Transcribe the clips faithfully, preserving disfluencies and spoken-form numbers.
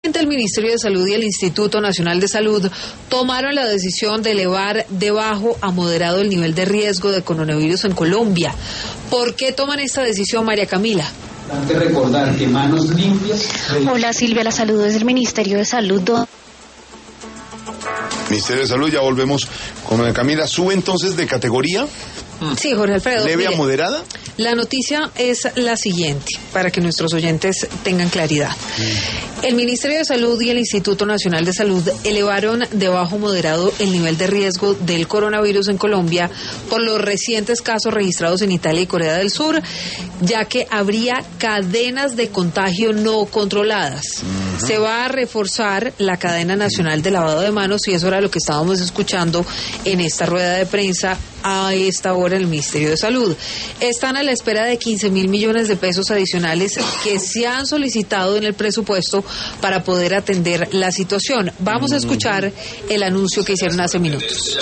El Ministerio de Salud y el Instituto Nacional de Salud tomaron la decisión de elevar de bajo a moderado el nivel de riesgo de coronavirus en Colombia. ¿Por qué toman esta decisión, María Camila? Antes recordar que manos limpias... Hola Silvia, la saludo desde el Ministerio de Salud. Ministerio de Salud, ya volvemos con María Camila. ¿Sube entonces de categoría? Sí, Jorge Alfredo. ¿Leve mire, a moderada? La noticia es la siguiente, para que nuestros oyentes tengan claridad. Mm. El Ministerio de Salud y el Instituto Nacional de Salud elevaron de bajo a moderado el nivel de riesgo del coronavirus en Colombia por los recientes casos registrados en Italia y Corea del Sur, ya que habría cadenas de contagio no controladas. Uh-huh. Se va a reforzar la cadena nacional de lavado de manos y eso era lo que estábamos escuchando en esta rueda de prensa a esta hora en el Ministerio de Salud. Están a la espera de quince mil millones de pesos adicionales que se han solicitado en el presupuesto para poder atender la situación. Vamos a escuchar el anuncio que hicieron hace minutos.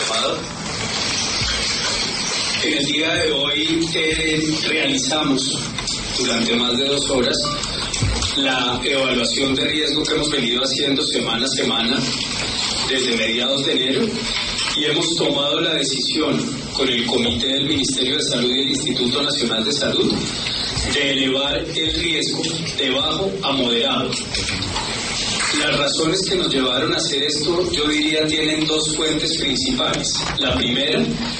En el día de hoy eh, realizamos durante más de dos horas la evaluación de riesgo que hemos venido haciendo semana a semana desde mediados de enero y hemos tomado la decisión con el Comité del Ministerio de Salud y el Instituto Nacional de Salud de elevar el riesgo de bajo a moderado. Las razones que nos llevaron a hacer esto, yo diría, tienen dos fuentes principales. La primera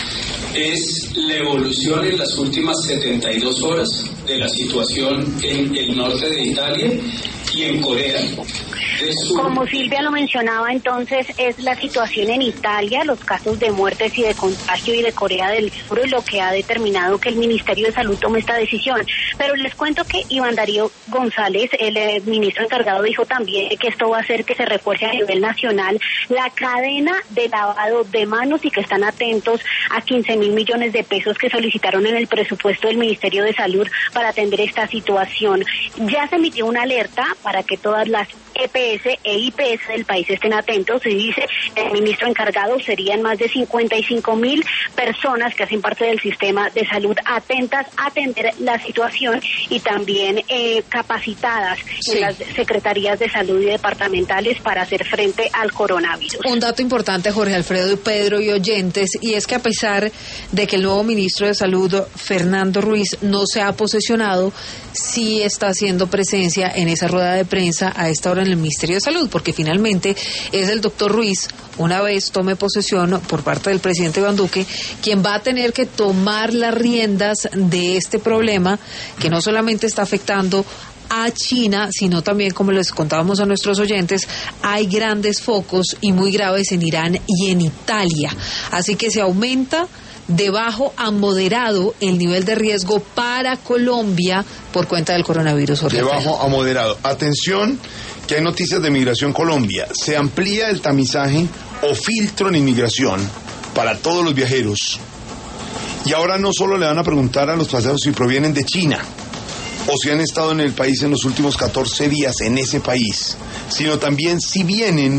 es la evolución en las últimas setenta y dos horas de la situación en el norte de Italia y en Corea del Sur. Como Silvia lo mencionaba, entonces es la situación en Italia, los casos de muertes y de contagio y de Corea del Sur lo que ha determinado que el Ministerio de Salud tome esta decisión. Pero les cuento que Iván Darío González, el eh, ministro encargado, dijo también que esto va a hacer que se refuerce a nivel nacional la cadena de lavado de manos y que están atentos a quince mil millones de pesos que solicitaron en el presupuesto del Ministerio de Salud para atender esta situación. Ya se emitió una alerta para que todas las E P S e I P S del país estén atentos y dice el ministro encargado serían más de cincuenta y cinco mil personas que hacen parte del sistema de salud atentas a atender la situación y también eh, capacitadas sí. en las secretarías de salud y departamentales para hacer frente al coronavirus. Un dato importante, Jorge Alfredo y Pedro y oyentes, y es que a pesar de que el nuevo ministro de Salud, Fernando Ruiz, no se ha posesionado, sí está haciendo presencia en esa rueda de prensa a esta hora en el Ministerio de Salud, porque finalmente es el doctor Ruiz, una vez tome posesión por parte del presidente Iván Duque, quien va a tener que tomar las riendas de este problema que no solamente está afectando a China, sino también, como les contábamos a nuestros oyentes, hay grandes focos y muy graves en Irán y en Italia. Así que se aumenta de bajo a moderado el nivel de riesgo para Colombia por cuenta del coronavirus. De bajo a moderado. Atención, que hay noticias de Migración Colombia. Se amplía el tamizaje o filtro en inmigración para todos los viajeros. Y ahora no solo le van a preguntar a los pasajeros si provienen de China o si han estado en el país en los últimos catorce días en ese país, sino también si vienen,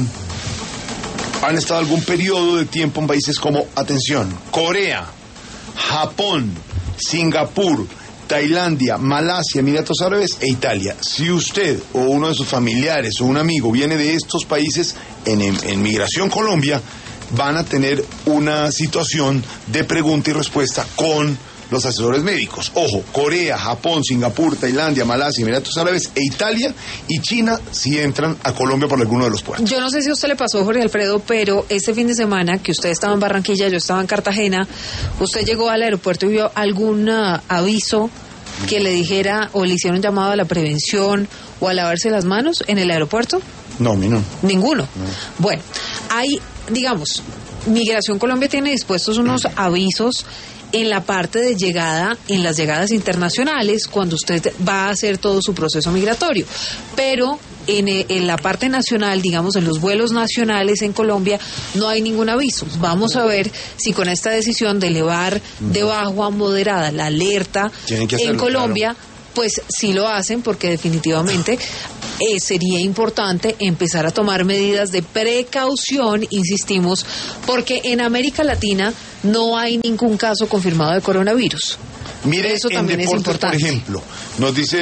han estado algún periodo de tiempo en países como, atención, Corea, Japón, Singapur, Tailandia, Malasia, Emiratos Árabes e Italia. Si usted o uno de sus familiares o un amigo viene de estos países, en, en, en Migración Colombia van a tener una situación de pregunta y respuesta con los asesores médicos. Ojo, Corea, Japón, Singapur, Tailandia, Malasia, Emiratos Árabes e Italia y China si entran a Colombia por alguno de los puertos. Yo no sé si a usted le pasó, Jorge Alfredo, pero este fin de semana que usted estaba en Barranquilla, yo estaba en Cartagena, usted llegó al aeropuerto y vio algún uh, aviso que le dijera o le hicieron llamado a la prevención o a lavarse las manos en el aeropuerto. No, mi no. Ninguno. No. Bueno, hay, digamos, Migración Colombia tiene dispuestos unos avisos en la parte de llegada, en las llegadas internacionales, cuando usted va a hacer todo su proceso migratorio. Pero en, en la parte nacional, digamos, en los vuelos nacionales en Colombia, no hay ningún aviso. Vamos a ver si con esta decisión de elevar de bajo a moderada la alerta en Colombia, claro, pues sí lo hacen, porque definitivamente eh, sería importante empezar a tomar medidas de precaución, insistimos, porque en América Latina no hay ningún caso confirmado de coronavirus. Mire, eso también en deportes, es importante. Por ejemplo, nos dice